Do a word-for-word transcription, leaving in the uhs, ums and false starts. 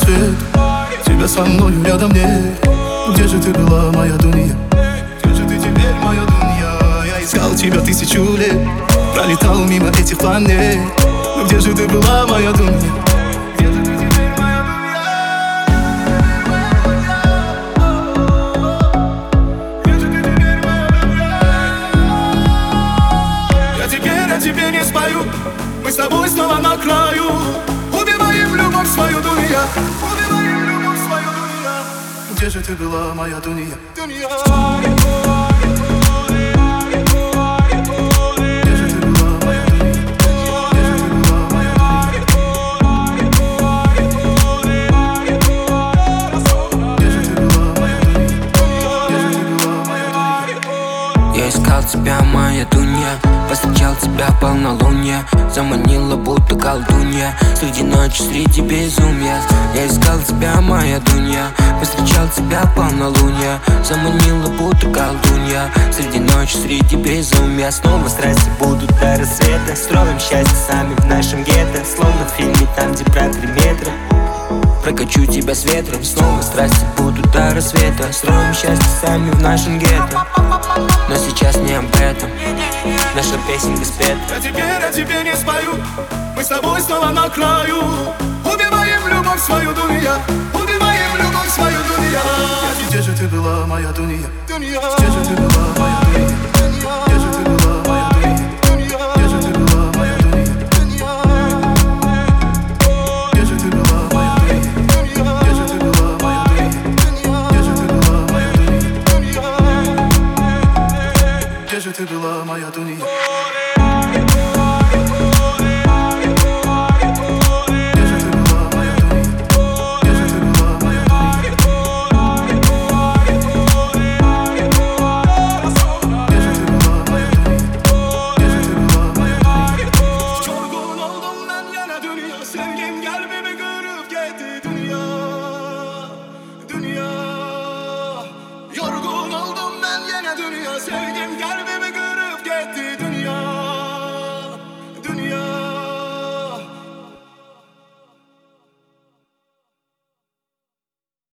рассвет, тебя со мною рядом нет. Где же ты была, моя Дунья? Где же ты теперь, моя Дунья? Я искал тебя тысячу лет, пролетал мимо этих планет. Но где же ты была, моя Дунья? Где же ты теперь, моя Дунья? Где же ты теперь, моя Дунья? Я теперь о тебе не спою, мы с тобой снова на краю. Убиваем любовь свою, Дунья, убиваем любовь свою, Дунья. Где же ты была, моя Дунья? Дунья. Я искал тебя, моя Дунья, повстречал тебя в полнолуние, заманила будто колдунья среди ночи, среди безумия. Я искал тебя, моя Дунья, повстречал тебя в полнолуние, заманила будто колдунья среди ночи, среди безумия. Снова страсти будут до рассвета, строим счастье сами в нашем гетто, словно в фильме там, где про три метра. Прокачу тебя с ветром, снова страсти будут до рассвета, строим счастье сами в нашем гетто. Но сейчас не об этом, наша песенка спета. Я теперь о тебе не спою, мы с тобой снова на краю. Убиваем любовь свою, Дунья, убиваем любовь свою, Дунья. Где же ты была, моя Дунья? Дунья. Где же ты была, моя Дунья? Где же ты была, моя Дунья? Где же ты была, моя Дунья? Где же ты была, моя Дунья? Где же ты была, моя Дунья? Где же ты была, моя Дунья? Где же ты была, моя Дунья? Sevgim kalbimi kırıp gitti, dünya, dünya. Yorgun oldum ben yine, dünya. Sevgim kalbimi